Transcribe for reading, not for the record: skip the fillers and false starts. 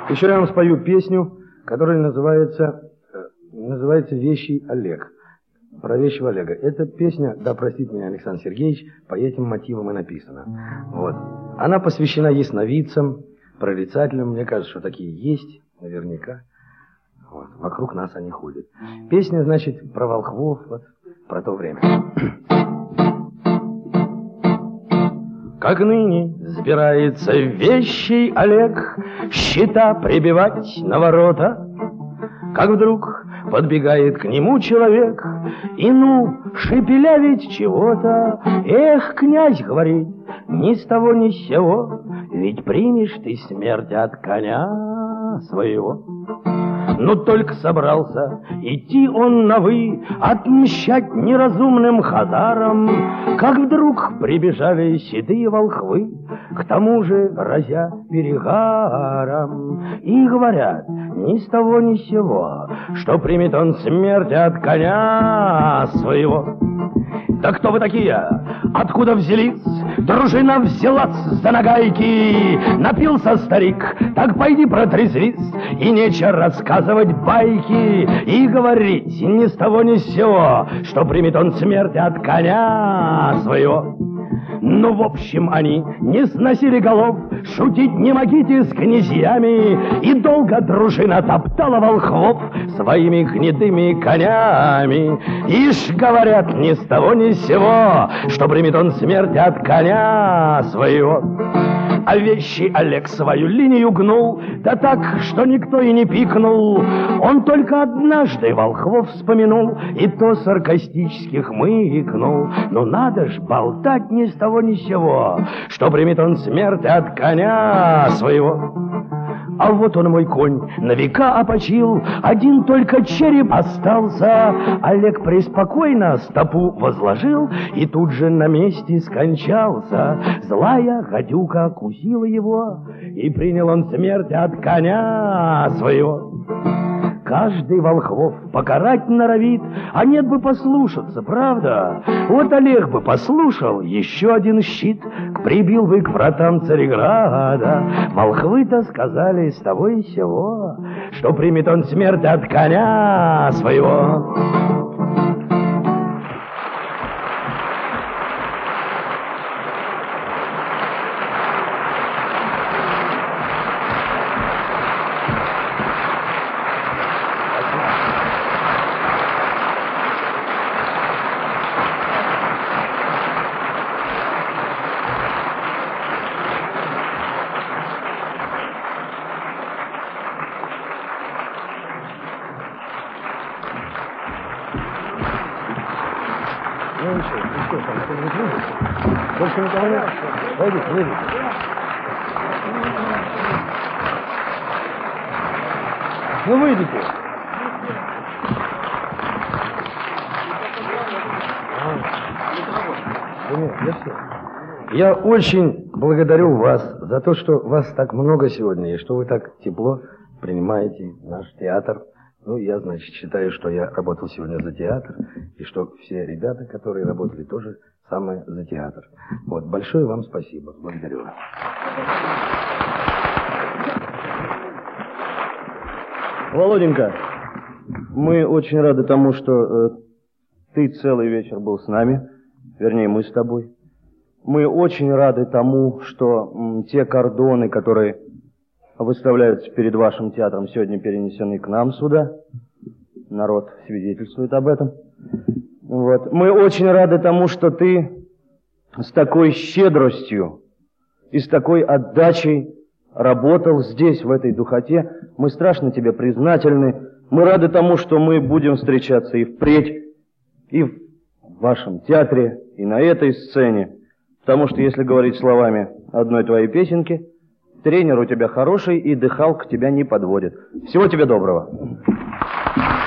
Еще я вам спою песню, которая называется «Вещий Олег». Про вещего Олега. Эта песня, да простит меня Александр Сергеевич, по этим мотивам и написана. Вот. Она посвящена ясновидцам, прорицателям. Мне кажется, что такие есть, наверняка. Вот. Вокруг нас они ходят. Песня, значит, про волхвов, вот, про то время. Как ныне сбирается вещий Олег щита прибивать на ворота, как вдруг подбегает к нему человек и, шепелявить чего-то. Эх, князь, говорит, ни с того ни с сего, ведь примешь ты смерть от коня своего. Но только собрался идти он на «вы», отмщать неразумным хазарам, как вдруг прибежали седые волхвы, к тому же разя перегаром, и говорят ни с того ни с сего, что примет он смерть от коня своего. Да кто вы такие? Откуда взялись? Дружина взялась за нагайки. Напился старик, так пойди протрезвись, и нечего рассказывать байки, и говорить ни с того ни с сего, что примет он смерть от коня своего. Ну, в общем, они не сносили голов, шутить не могите с князьями, и долго дружина топтала волхвов своими гнедыми конями. Ишь, говорят, ни с того ни с сего, что примет он смерть от коня своего. А вещий Олег свою линию гнул, да так, что никто и не пикнул. Он только однажды волхвов вспомянул, и то саркастически хмыкнул. Ну надо ж болтать ни с того ни с сего, что примет он смерть от коня своего. А вот он, мой конь, на века опочил, один только череп остался. Олег преспокойно стопу возложил и тут же на месте скончался. Злая гадюка укусила его, и принял он смерть от коня своего. Каждый волхвов покарать норовит, а нет бы послушаться, правда? Вот Олег бы послушал, еще один щит прибил бы к вратам Цареграда. Волхвы-то сказали с того и сего, что примет он смерть от коня своего. Больше никого нет? Пойдите, выйдите. Ну, выйдите. Я очень благодарю вас за то, что вас так много сегодня, и что вы так тепло принимаете наш театр. Ну, я, значит, считаю, что я работал сегодня за театр, и что все ребята, которые работали, тоже самое за театр. Вот, большое вам спасибо. Благодарю вас. Володенька, мы очень рады тому, что ты целый вечер был с нами, вернее, мы с тобой. Мы очень рады тому, что те кордоны, которые выставляются перед вашим театром, сегодня перенесены к нам сюда. Народ свидетельствует об этом. Вот. Мы очень рады тому, что ты с такой щедростью и с такой отдачей работал здесь, в этой духоте. Мы страшно тебе признательны. Мы рады тому, что мы будем встречаться и впредь, и в вашем театре, и на этой сцене. Потому что, если говорить словами одной твоей песенки, тренер у тебя хороший, и дыхалка тебя не подводит. Всего тебе доброго.